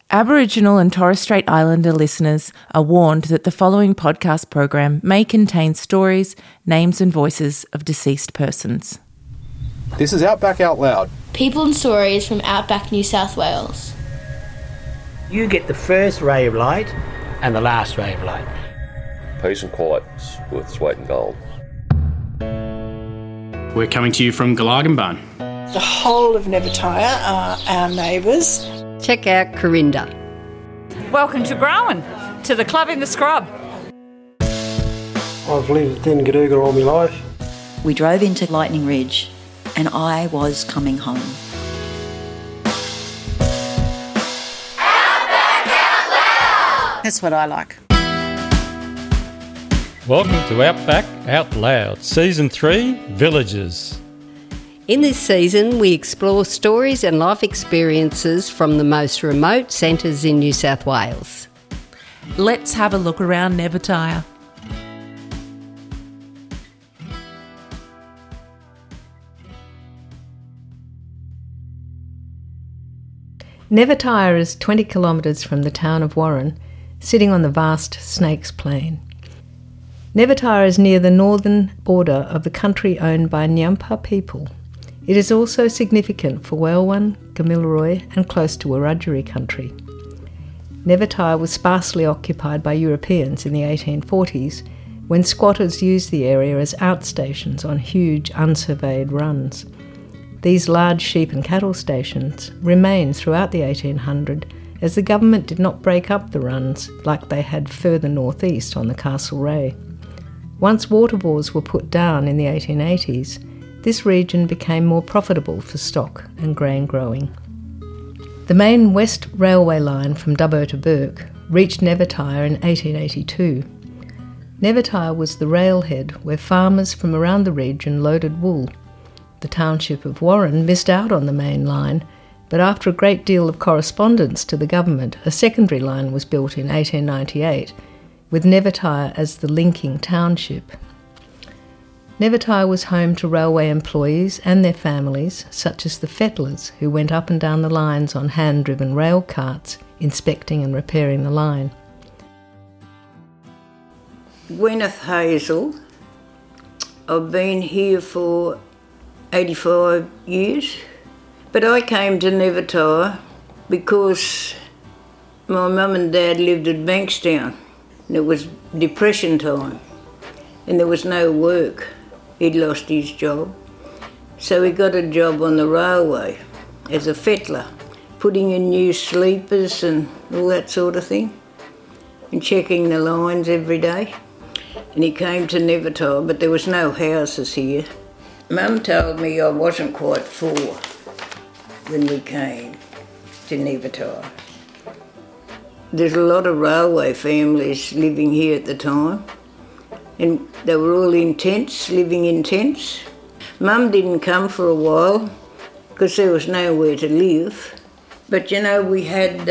Aboriginal and Torres Strait Islander listeners are warned that the following podcast program may contain stories, names and voices of deceased persons. This is Outback Out Loud. People and stories from Outback New South Wales. You get the first ray of light and the last ray of light. Peace and quiet with Sweet and Gold. We're coming to you from Galagamban. The whole of Nevertire are our neighbours. Check out Corinda. Welcome to Growan, to the club in the scrub. I've lived in Gaduga all my life. We drove into Lightning Ridge and I was coming home. Outback Out Loud! That's what I like. Welcome to Outback Out Loud, Season 3, Villages. In this season, we explore stories and life experiences from the most remote centres in New South Wales. Let's have a look around Nevertire. Nevertire is 20 kilometres from the town of Warren, sitting on the vast Snakes Plain. Nevertire is near the northern border of the country owned by Nyampa people. It is also significant for Welwan, Gamilaroi and close to Wiradjuri country. Nevertire was sparsely occupied by Europeans in the 1840s when squatters used the area as outstations on huge unsurveyed runs. These large sheep and cattle stations remained throughout the 1800s as the government did not break up the runs like they had further northeast on the Castlereagh. Once water bores were put down in the 1880s, this region became more profitable for stock and grain growing. The main West Railway line from Dubbo to Bourke reached Nevertire in 1882. Nevertire was the railhead where farmers from around the region loaded wool. The township of Warren missed out on the main line, but after a great deal of correspondence to the government, a secondary line was built in 1898, with Nevertire as the linking township. Nevertire was home to railway employees and their families, such as the fettlers who went up and down the lines on hand-driven rail carts, inspecting and repairing the line. Gwyneth Hazel. I've been here for 85 years, but I came to Nevertire because my mum and dad lived at Bankstown and it was depression time and there was no work. He'd lost his job. So he got a job on the railway as a fettler, putting in new sleepers and all that sort of thing, and checking the lines every day. And he came to Nevertire, but there was no houses here. Mum told me I wasn't quite 4 when we came to Nevertire. There's a lot of railway families living here at the time, and they were all in tents, living in tents. Mum didn't come for a while because there was nowhere to live. But you know, we had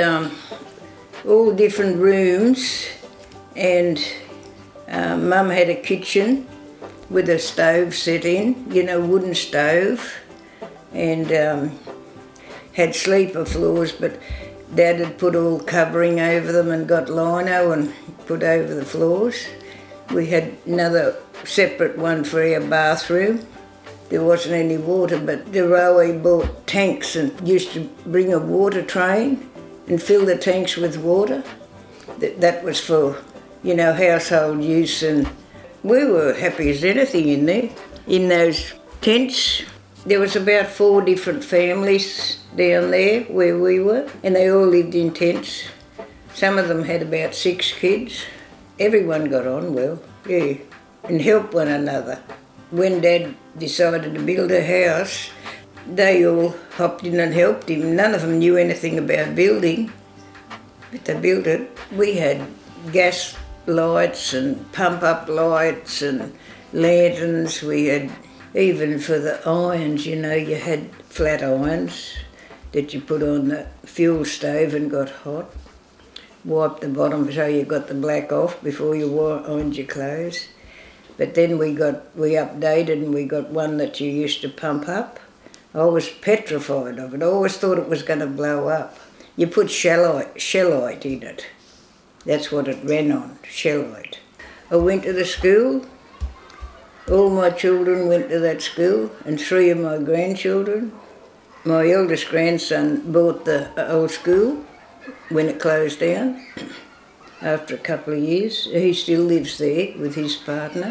all different rooms, and Mum had a kitchen with a stove set in, you know, wooden stove, and had sleeper floors, but Dad had put all covering over them and got lino and put over the floors. We had another separate one for our bathroom. There wasn't any water, but the railway bought tanks and used to bring a water train and fill the tanks with water. That was for, you know, household use, and we were happy as anything in there. In those tents, there was about 4 different families down there where we were, and they all lived in tents. Some of them had about 6 kids. Everyone got on well, yeah, and helped one another. When Dad decided to build a house, they all hopped in and helped him. None of them knew anything about building, but they built it. We had gas lights and pump-up lights and lanterns. We had, even for the irons, you know, you had flat irons that you put on the fuel stove and got hot. Wipe the bottom so you got the black off before you ironed your clothes. But then we updated and we got one that you used to pump up. I was petrified of it. I always thought it was going to blow up. You put shellite in it. That's what it ran on, shellite. I went to the school. All my children went to that school, and 3 of my grandchildren. My eldest grandson bought the old school when it closed down after a couple of years. He still lives there with his partner.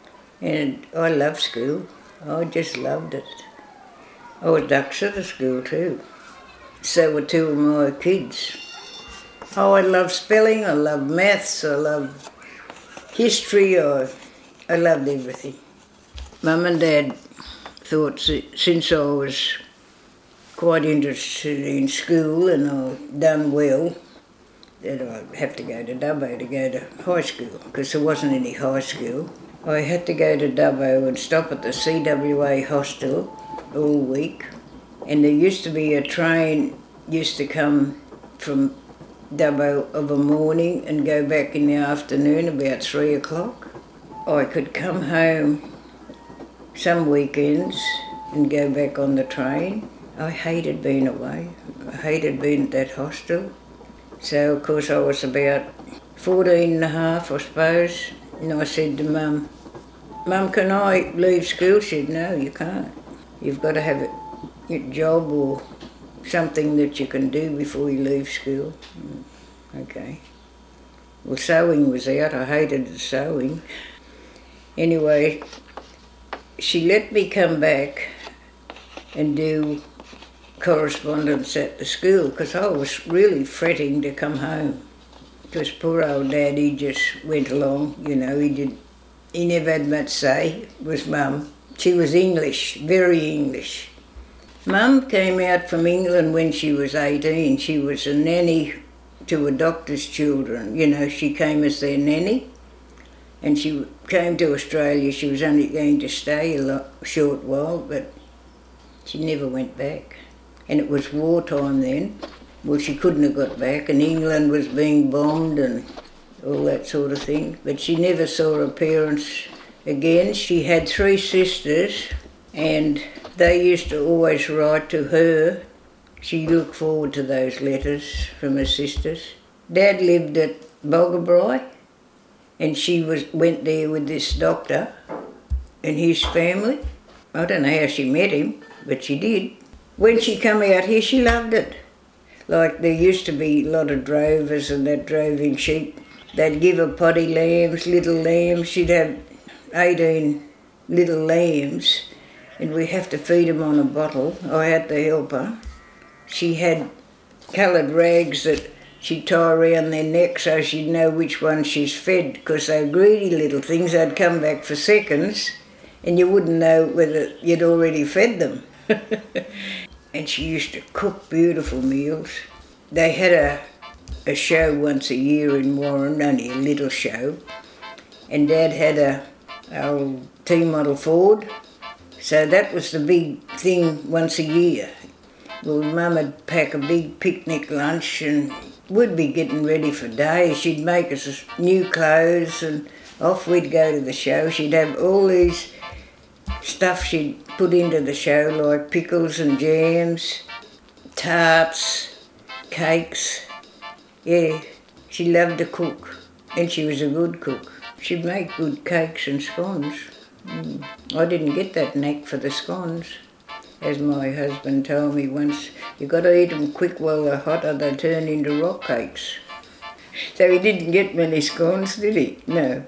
And I loved school. I just loved it. I was dux at the school too. So were 2 of my kids. Oh, I love spelling, I love maths, I love history, I loved everything. Mum and Dad thought since I was quite interested in school and I'd done well, that I'd have to go to Dubbo to go to high school, because there wasn't any high school. I had to go to Dubbo and stop at the CWA hostel all week, and there used to be a train used to come from Dubbo of a morning and go back in the afternoon about 3 o'clock. I could come home some weekends and go back on the train. I hated being away. I hated being at that hostel. So, of course, I was about 14 and a half, I suppose, and I said to Mum, "Mum, can I leave school?" She said, "No, you can't. You've got to have a job or something that you can do before you leave school." Okay. Well, sewing was out. I hated the sewing. Anyway, she let me come back and do correspondence at the school, because I was really fretting to come home. Because poor old Dad, he just went along, you know, he never had much say with Mum. She was English, very English. Mum came out from England when she was 18. She was a nanny to a doctor's children. You know, she came as their nanny, and she came to Australia. She was only going to stay a short while, but she never went back. And it was wartime then. Well, she couldn't have got back, and England was being bombed and all that sort of thing. But she never saw her parents again. She had 3 sisters, and they used to always write to her. She looked forward to those letters from her sisters. Dad lived at Boggabri, and she went there with this doctor and his family. I don't know how she met him, but she did. When she come out here, she loved it. Like, there used to be a lot of drovers and that drove in sheep. They'd give her potty lambs, little lambs. She'd have 18 little lambs, and we have to feed them on a bottle. I had to help her. She had coloured rags that she'd tie around their neck so she'd know which one she's fed, because they were greedy little things. They'd come back for seconds and you wouldn't know whether you'd already fed them. And she used to cook beautiful meals. They had a show once a year in Warren, only a little show, and Dad had a old T-model Ford, so that was the big thing once a year. Well, Mum would pack a big picnic lunch and we'd be getting ready for days. She'd make us new clothes and off we'd go to the show. She'd have all these stuff she'd put into the show, like pickles and jams, tarts, cakes. Yeah, she loved to cook, and she was a good cook. She'd make good cakes and scones. I didn't get that knack for the scones. As my husband told me once, you've got to eat them quick while they're hot or they turn into rock cakes. So he didn't get many scones, did he? No.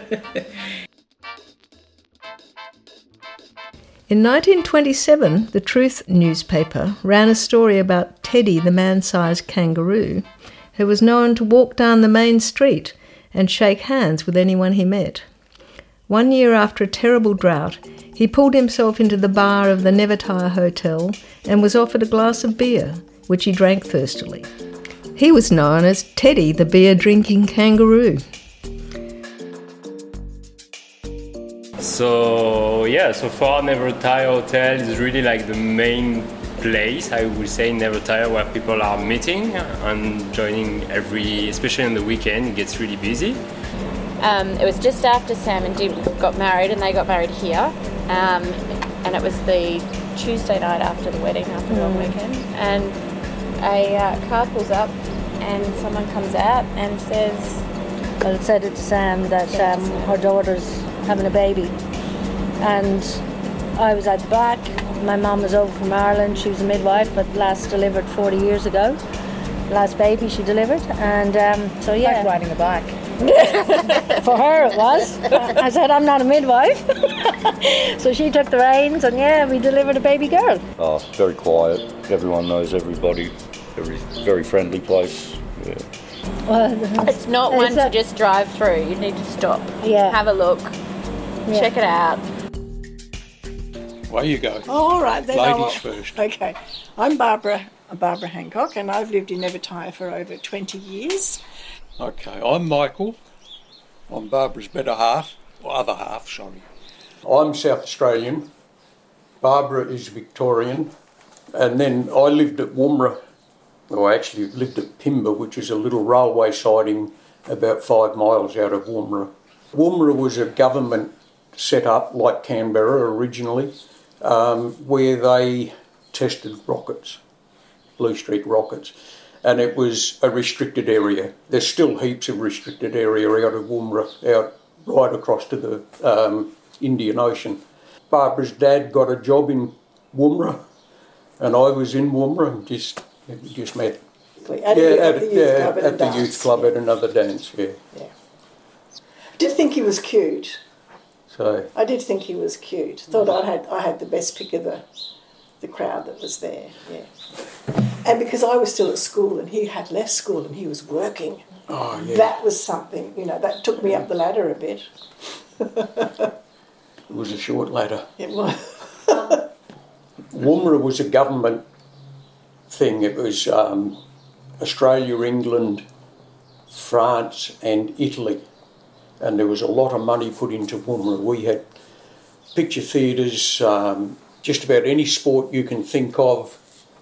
In 1927, the Truth newspaper ran a story about Teddy, the man-sized kangaroo, who was known to walk down the main street and shake hands with anyone he met. 1 year after a terrible drought, he pulled himself into the bar of the Nevertire Hotel and was offered a glass of beer, which he drank thirstily. He was known as Teddy, the beer-drinking kangaroo. So far Nevertire Hotel is really like the main place, I would say, in Nevertire, where people are meeting and joining especially on the weekend, it gets really busy. It was just after Sam and Dib got married, and they got married here, and it was the Tuesday night after the wedding, after the long weekend, and a car pulls up and someone comes out and says... Well, it said to Sam that her daughter's having a baby. And I was at the back. My mum was over from Ireland. She was a midwife, but last delivered 40 years ago. Last baby she delivered. And so, yeah. Like riding a bike. For her it was. I said, I'm not a midwife. So she took the reins and, yeah, we delivered a baby girl. Oh, very quiet. Everyone knows everybody. Very friendly place. Yeah. Well, it's not one to just drive through. You need to stop, have a look, check it out. Away you go. Oh, all right, then. Ladies first. Okay. I'm Barbara Hancock, and I've lived in Nevertire for over 20 years. Okay, I'm Michael. I'm Barbara's better half, or other half, sorry. I'm South Australian. Barbara is Victorian. And then I lived at Woomera. Well, I actually lived at Pimba, which is a little railway siding about 5 miles out of Woomera. Woomera was a government set up, like Canberra originally, where they tested rockets, Blue Streak rockets, and it was a restricted area. There's still heaps of restricted area out of Woomera, out right across to the Indian Ocean. Barbara's dad got a job in Woomera, and I was in Woomera and just met. At the youth club at another dance, yeah. I did think he was cute. So I did think he was cute. Thought I had the best pick of the crowd that was there, yeah. And because I was still at school and he had left school and he was working, that was something, that took me up the ladder a bit. It was a short ladder. It was. Woomera was a government thing. It was Australia, England, France and Italy. And there was a lot of money put into Woomera. We had picture theatres, just about any sport you can think of,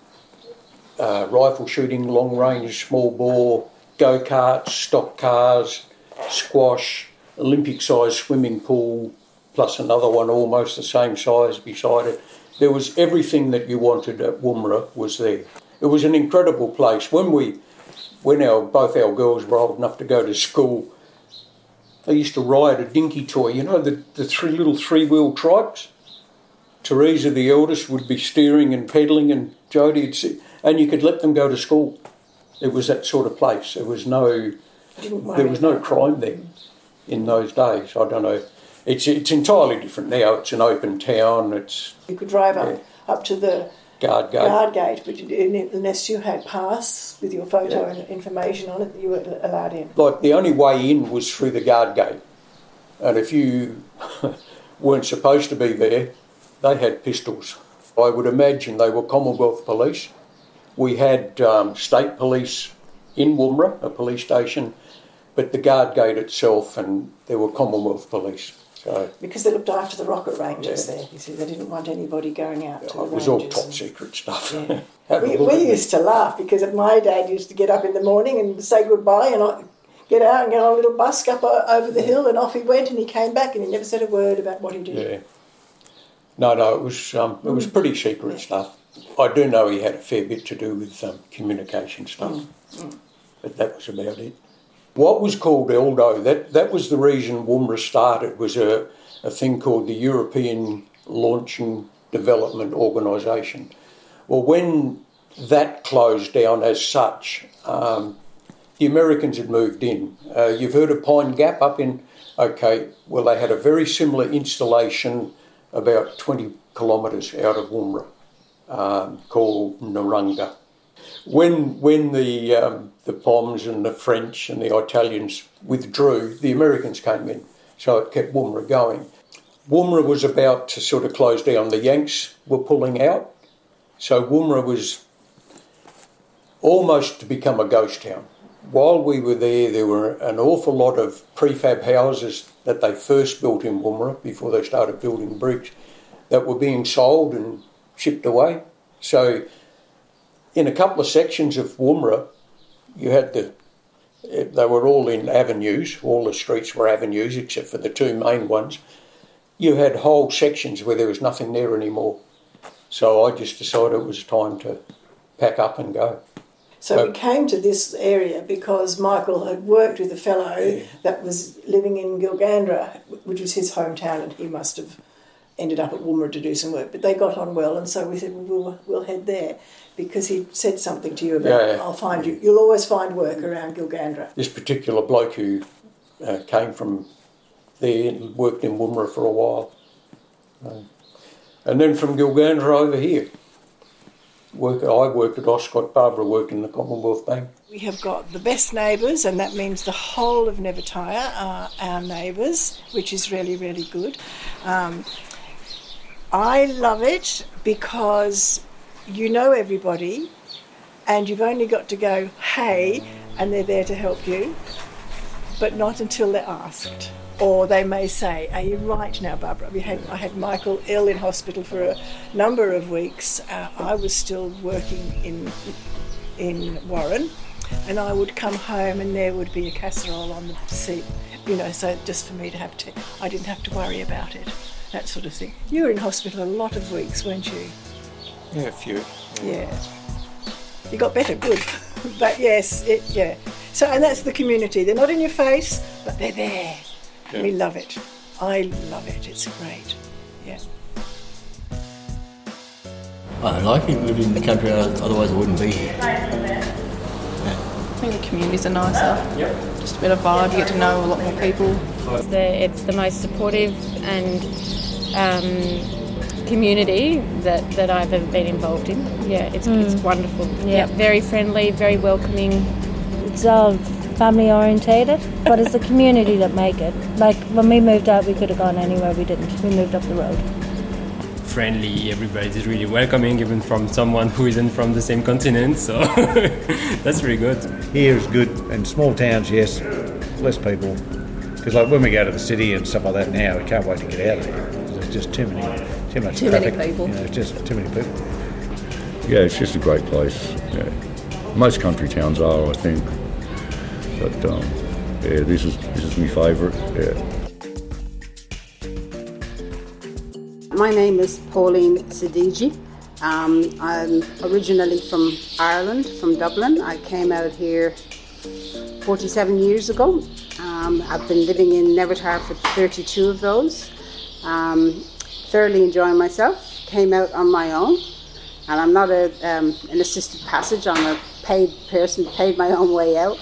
rifle shooting, long range, small bore, go-karts, stock cars, squash, Olympic-sized swimming pool, plus another one almost the same size beside it. There was everything that you wanted at Woomera was there. It was an incredible place. When both our girls were old enough to go to school, they used to ride a dinky toy, the three-wheel trikes. Teresa, the eldest, would be steering and pedalling, and Jodie would sit, and you could let them go to school. It was that sort of place. There was no crime there in those days. I don't know. It's entirely different now. It's an open town. You could drive up to the guard gate, but unless you had pass with your photo and information on it, you were allowed in. Like the only way in was through the guard gate, and if you weren't supposed to be there, they had pistols. I would imagine they were Commonwealth police. We had state police in Woomera, a police station, but the guard gate itself, and there were Commonwealth police. So, because they looked after the rocket ranges there. You see, they didn't want anybody going out to the ranges. It was all top secret stuff. Yeah. we used to laugh because my dad used to get up in the morning and say goodbye, and I'd get out and get on a little bus up over the hill, and off he went, and he came back and he never said a word about what he did. Yeah. No, it was pretty secret stuff. I do know he had a fair bit to do with communication stuff, but that was about it. What was called ELDO, that was the reason Woomera started, was a thing called the European Launching Development Organisation. Well, when that closed down as such, the Americans had moved in. You've heard of Pine Gap up in... Okay, well, they had a very similar installation about 20 kilometres out of Woomera, called Narunga. When the Poms and the French and the Italians withdrew, the Americans came in, so it kept Woomera going. Woomera was about to sort of close down. The Yanks were pulling out, so Woomera was almost to become a ghost town. While we were there were an awful lot of prefab houses that they first built in Woomera before they started building bricks that were being sold and shipped away. So in a couple of sections of Woomera, you had they were all in avenues, all the streets were avenues except for the two main ones. You had whole sections where there was nothing there anymore. So I just decided it was time to pack up and go. So we came to this area because Michael had worked with a fellow that was living in Gilgandra, which was his hometown, and he must have ended up at Woomera to do some work. But they got on well, and so we said, well, we'll head there, because he said something to you about, I'll find you. You'll always find work around Gilgandra. This particular bloke who came from there and worked in Woomera for a while. And then from Gilgandra over here. I worked at Oscott, Barbara worked in the Commonwealth Bank. We have got the best neighbours, and that means the whole of Nevertire are our neighbours, which is really, really good. I love it because you know everybody and you've only got to go, hey, and they're there to help you, but not until they're asked. Or they may say, are you right now, Barbara? I had Michael ill in hospital for a number of weeks. I was still working in Warren, and I would come home and there would be a casserole on the seat, so just for me to have to, I didn't have to worry about it, that sort of thing. You were in hospital a lot of weeks, weren't you? Yeah, a few. Yeah. You got better, good. But yes, So, and that's the community. They're not in your face, but they're there. Yeah. We love it. I love it. It's great. Yeah. I like it. Living in the country, otherwise I wouldn't be here. I think the communities are nicer. Yep. Just a better vibe. You get to know a lot more people. It's the most supportive and community that I've ever been involved in. Yeah, it's wonderful. Yeah, very friendly, very welcoming. It's all family orientated, but it's the community that make it. Like when we moved out, we could have gone anywhere, we didn't. We moved up the road. Friendly, everybody's really welcoming, even from someone who isn't from the same continent, so that's really good. Here is good, and small towns, yes, less people. Because like when we go to the city and stuff like that now, we can't wait to get out of here. There's just too much traffic. Many people. It's just too many people. Yeah, it's just a great place. Yeah. Most country towns are, I think. But this is my favourite. Yeah. My name is Pauline Sidigi. I'm originally from Ireland, from Dublin. I came out here 47 years ago. I've been living in Nevertire for 32 of those. Thoroughly enjoying myself. Came out on my own, and I'm not an assisted passage. I'm a paid person, paid my own way out.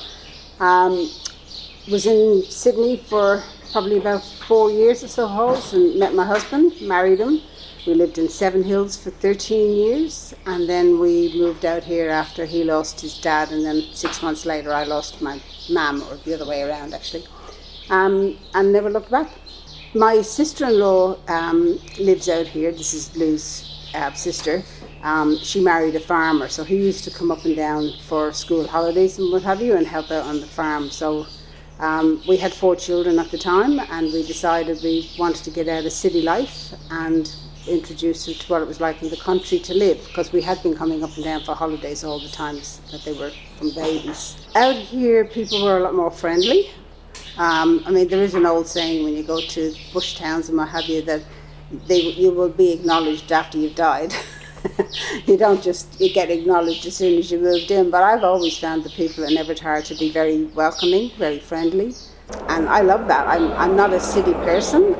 Was in Sydney for probably about 4 years or so, and met my husband, married him. We lived in Seven Hills for 13 years, and then we moved out here after he lost his dad, and then 6 months later I lost my mum, or the other way around actually, and never looked back. My sister-in-law lives out here. This is Lou's sister. She married a farmer, so he used to come up and down for school holidays and what have you and help out on the farm. So we had 4 children at the time, and we decided we wanted to get out of city life and introduce them to what it was like in the country to live, because we had been coming up and down for holidays all the times that they were from babies. Out here people were a lot more friendly. There is an old saying when you go to bush towns and what have you, that you will be acknowledged after you've died. You don't just get acknowledged as soon as you moved in, but I've always found the people in Nevertire to be very welcoming, very friendly, and I love that. I'm not a city person.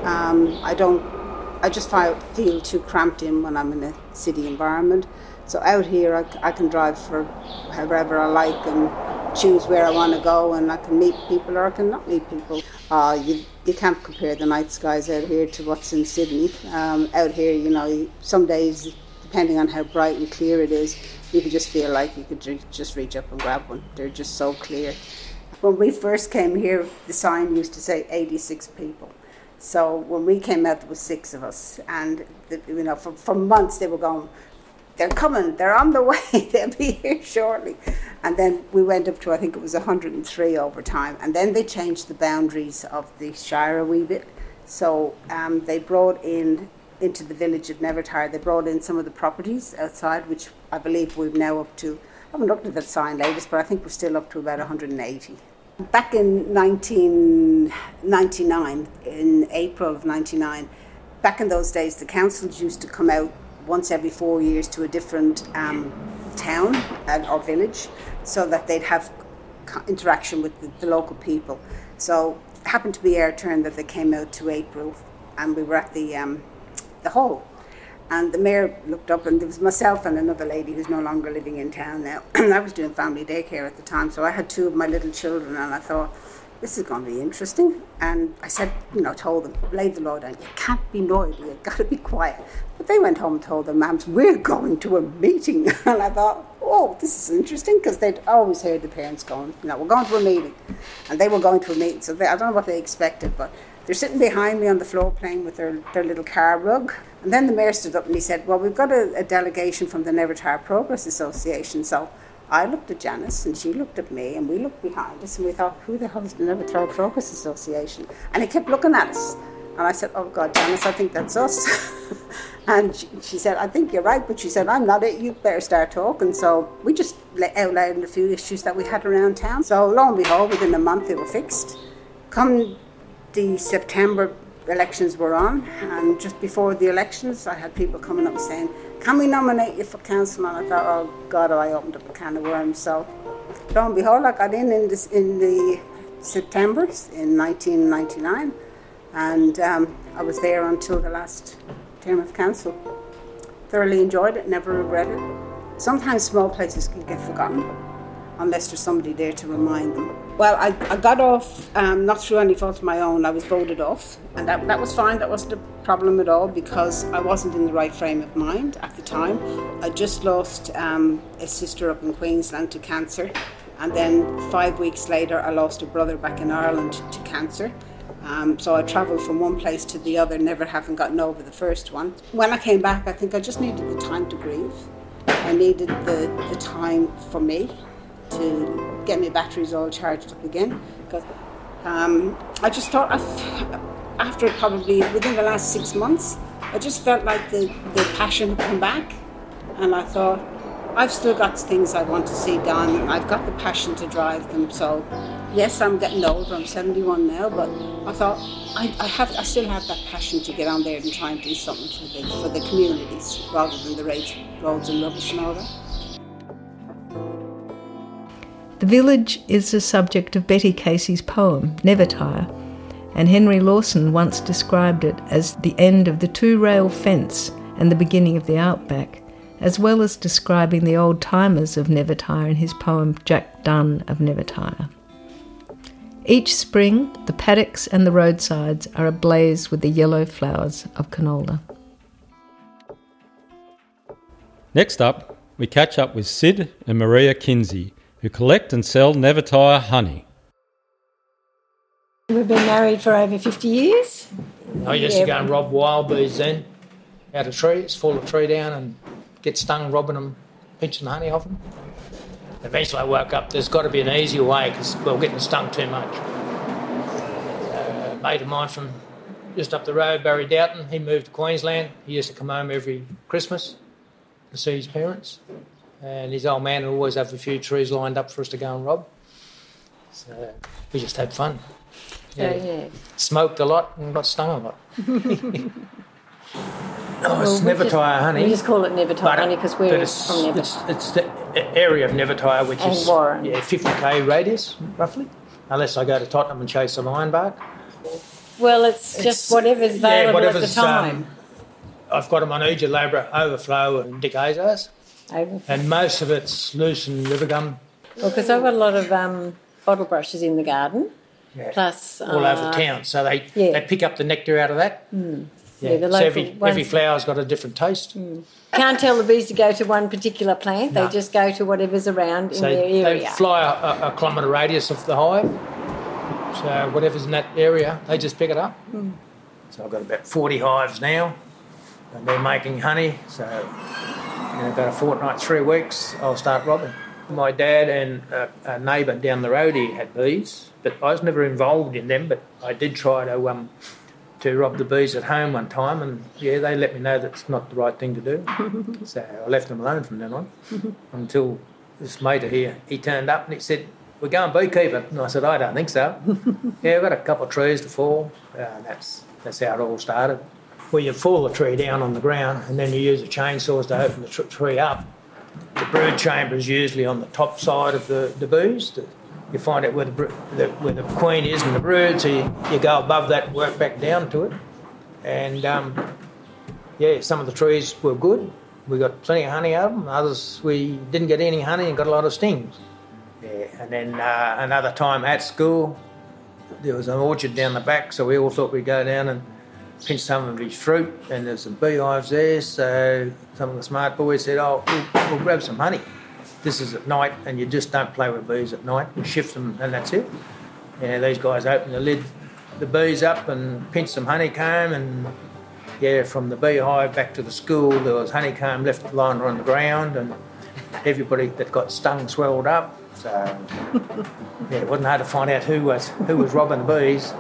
I just feel too cramped in when I'm in a city environment. So out here I can drive for however I like and choose where I want to go, and I can meet people or I can not meet people. You can't compare the night skies out here to what's in Sydney. Out here, some days, depending on how bright and clear it is, you could just feel like you could just reach up and grab one. They're just so clear. When we first came here, the sign used to say 86 people. So when we came out, there was 6 of us, and for months they were going, they're coming, they're on the way, they'll be here shortly. And then we went up to, I think it was 103 over time, and then they changed the boundaries of the shire a wee bit. So they brought into the village of Nevertire, they brought in some of the properties outside, which I believe we're now up to, I haven't looked at that sign latest, but I think we're still up to about 180. Back in 1999, in April of 99, back in those days, the councils used to come out once every 4 years to a different town or village. so that they'd have interaction with the local people. So it happened to be our turn that they came out to April, and we were at the hall. And the mayor looked up, and there was myself and another lady who's no longer living in town now. And I was doing family daycare at the time, so I had 2 of my little children, and I thought, this is going to be interesting. And I said, told them, lay the law down. You can't be noisy, you've got to be quiet. But they went home and told their mums, we're going to a meeting. And I thought, oh, this is interesting, because they'd always heard the parents going, we're going to a meeting. And they were going to a meeting, so I don't know what they expected, but they're sitting behind me on the floor playing with their little car rug. And then the mayor stood up and he said, well, we've got a delegation from the Never Tire Progress Association. So I looked at Janice and she looked at me, and we looked behind us and we thought, who the hell is the Never Tire Progress Association? And he kept looking at us. And I said, oh God, Janice, I think that's us. And she said, I think you're right. But she said, I'm not it, you better start talking. So we just outlined a few issues that we had around town. So lo and behold, within a month they were fixed. Come the September elections were on, and just before the elections I had people coming up and saying, can we nominate you for council? And I thought, oh God, I opened up a can of worms. So lo and behold, I got in the September in 1999, and I was there until the last term of council. Thoroughly enjoyed it, never regretted it. Sometimes small places can get forgotten unless there's somebody there to remind them. Well, I got off, not through any fault of my own. I was voted off, and that was fine. That wasn't a problem at all, because I wasn't in the right frame of mind at the time. I just lost a sister up in Queensland to cancer, and then 5 weeks later I lost a brother back in Ireland to cancer. So I travelled from one place to the other, never having gotten over the first one. When I came back, I think I just needed the time to grieve. I needed the time for me to get my batteries all charged up again, because I just thought after probably within the last 6 months I just felt like the passion had come back, and I thought, I've still got things I want to see done, and I've got the passion to drive them. So yes, I'm getting older, I'm 71 now, but I thought I still have that passion to get on there and try and do something for the communities, rather than the roads and rubbish and all that. The village is the subject of Betty Casey's poem, Never Tire, and Henry Lawson once described it as the end of the 2-rail fence and the beginning of the outback, as well as describing the old-timers of Never Tire in his poem Jack Dunn of Never Tire. Each spring, the paddocks and the roadsides are ablaze with the yellow flowers of canola. Next up, we catch up with Sid and Maria Kinsey, who collect and sell Never Tire honey. We've been married for over 50 years. I used to go and rob wild bees then, out of trees, fall a tree down and get stung robbing them, pinching the honey off them. Eventually I woke up, there's got to be an easier way, because we were getting stung too much. A mate of mine from just up the road, Barry Doughton, he moved to Queensland. He used to come home every Christmas to see his parents. And his old man would always have a few trees lined up for us to go and rob. So we just had fun. Yeah. Smoked a lot and got stung a lot. It's Never Tire honey. We just call it Never Tire honey because we're from Never. It's the area of Never Tire, which and is Warren. 50k radius, roughly, unless I go to Tottenham and chase a lionbark. Well, it's just whatever's available at the time. I've got them on Uja Labra, Overflow and Dick Azars. And most of it's loose and river gum. Well, because I've got a lot of bottle brushes in the garden, plus all over town, so they pick up the nectar out of that. Mm. Yeah, the so local every flower's got a different taste. Mm. Can't tell the bees to go to one particular plant; they just go to whatever's around in their area. They fly a kilometre radius of the hive, so whatever's in that area, they just pick it up. Mm. So I've got about 40 hives now, and they're making honey. So about a fortnight, 3 weeks, I'll start robbing. My dad and a neighbour down the road, he had bees, but I was never involved in them. But I did try to rob the bees at home one time, and they let me know that's not the right thing to do. So I left them alone from then on until this mate here, he turned up and he said, "We're going beekeeping." And I said, "I don't think so." We've got a couple of trees to fall. That's how it all started. Well, you fall the tree down on the ground and then you use the chainsaws to open the tree up. The brood chamber is usually on the top side of the bees. You find out where the queen is and the brood, so you go above that and work back down to it. And some of the trees were good. We got plenty of honey out of them. Others we didn't get any honey and got a lot of stings. Yeah, and then another time at school, there was an orchard down the back, so we all thought we'd go down and pinch some of his fruit, and there's some beehives there, so some of the smart boys said, we'll grab some honey. This is at night, and you just don't play with bees at night. You shift them, and that's it. Yeah, these guys opened the bees up and pinched some honeycomb, and from the beehive back to the school, there was honeycomb left lying on the ground, and everybody that got stung swelled up. So, it wasn't hard to find out who was robbing the bees.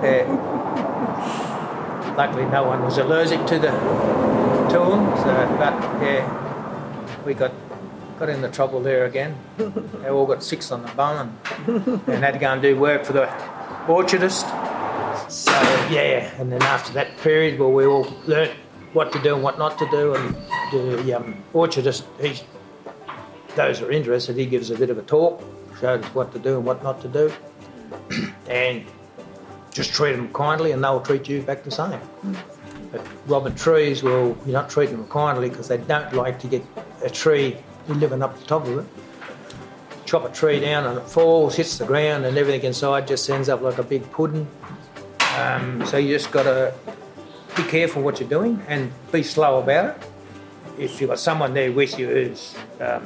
Luckily, no one was allergic to them. We got into trouble there again. They all got six on the bum and had to go and do work for the orchardist. So, and then after that period, we all learnt what to do and what not to do, and the orchardist, those who are interested, he gives a bit of a talk, shows us what to do and what not to do, and just treat them kindly and they'll treat you back the same. But robbing trees, you're not treating them kindly because they don't like to get a tree living up the top of it. Chop a tree down and it falls, hits the ground, and everything inside just ends up like a big pudding. So you just got to be careful what you're doing and be slow about it. If you've got someone there with you who's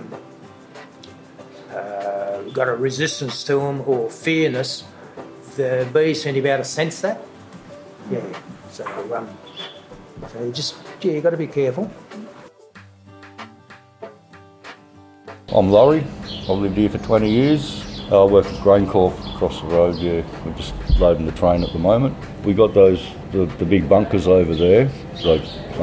got a resistance to them or fearness, the bees seem to be able to sense that. So you got to be careful. I'm Laurie. I've lived here for 20 years. I work at GrainCorp across the road. We're just loading the train at the moment. We got the big bunkers over there. They're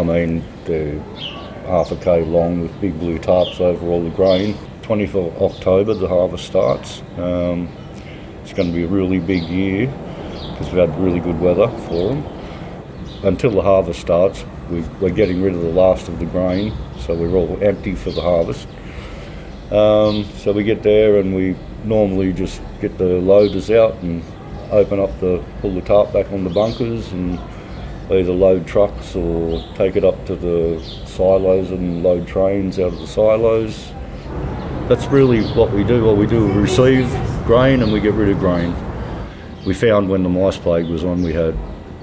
half a k long with big blue tarps over all the grain. 24th October the harvest starts. It's going to be a really big year because we've had really good weather for them. Until the harvest starts, we're getting rid of the last of the grain, so we're all empty for the harvest. So we get there and we normally just get the loaders out and pull the tarp back on the bunkers and either load trucks or take it up to the silos and load trains out of the silos. That's really what we do. What we do is receive grain and we get rid of grain. We found when the mice plague was on, we had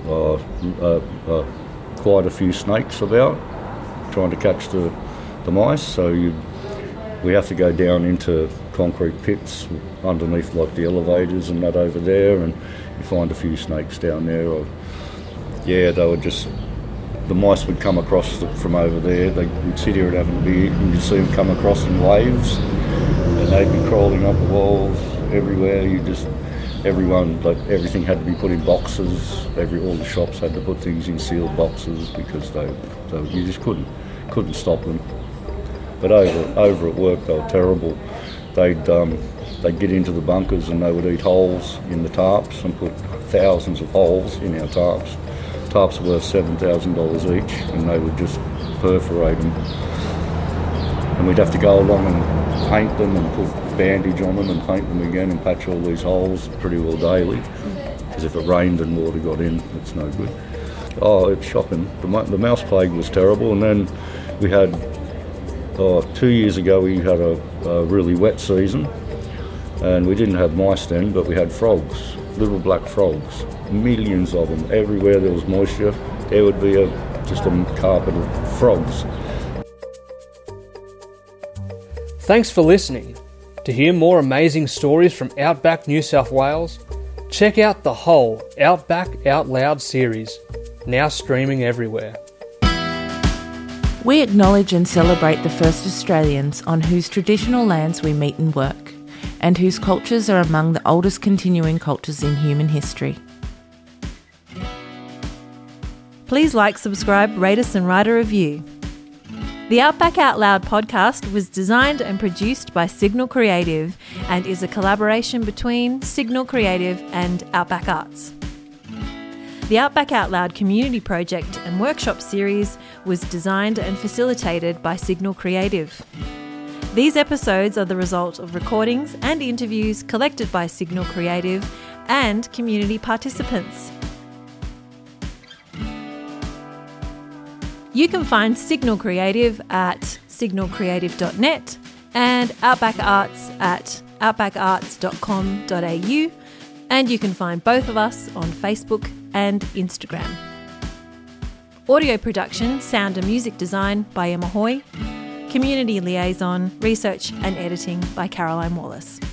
quite a few snakes about trying to catch the mice. So we have to go down into concrete pits underneath like the elevators and that over there, and you find a few snakes down there. They were just, the mice would come across from over there. We'd sit here and have a beer and you'd see them come across in waves and they'd be crawling up the walls everywhere. Everything had to be put in boxes. All the shops had to put things in sealed boxes because you just couldn't stop them. But over at work they were terrible. They'd get into the bunkers and they would eat holes in the tarps and put thousands of holes in our tarps. Tarps were worth $7,000 each, and they would just perforate them. And we'd have to go along and paint them and put bandage on them and paint them again and patch all these holes pretty well daily. Because if it rained and water got in, it's no good. It's shocking. The mouse plague was terrible, and then we had 2 years ago we had a really wet season, and we didn't have mice then, but we had frogs, little black frogs, millions of them. Everywhere there was moisture, there would be just a carpet of frogs. Thanks for listening. To hear more amazing stories from Outback New South Wales, check out the whole Outback Out Loud series, now streaming everywhere. We acknowledge and celebrate the first Australians on whose traditional lands we meet and work, and whose cultures are among the oldest continuing cultures in human history. Please like, subscribe, rate us and write a review. The Outback Out Loud podcast was designed and produced by Signal Creative and is a collaboration between Signal Creative and Outback Arts. The Outback Out Loud community project and workshop series was designed and facilitated by Signal Creative. These episodes are the result of recordings and interviews collected by Signal Creative and community participants. You can find Signal Creative at signalcreative.net and Outback Arts at outbackarts.com.au, and you can find both of us on Facebook and Instagram. Audio production, sound and music design by Emma Hoy. Community liaison, research and editing by Caroline Wallace.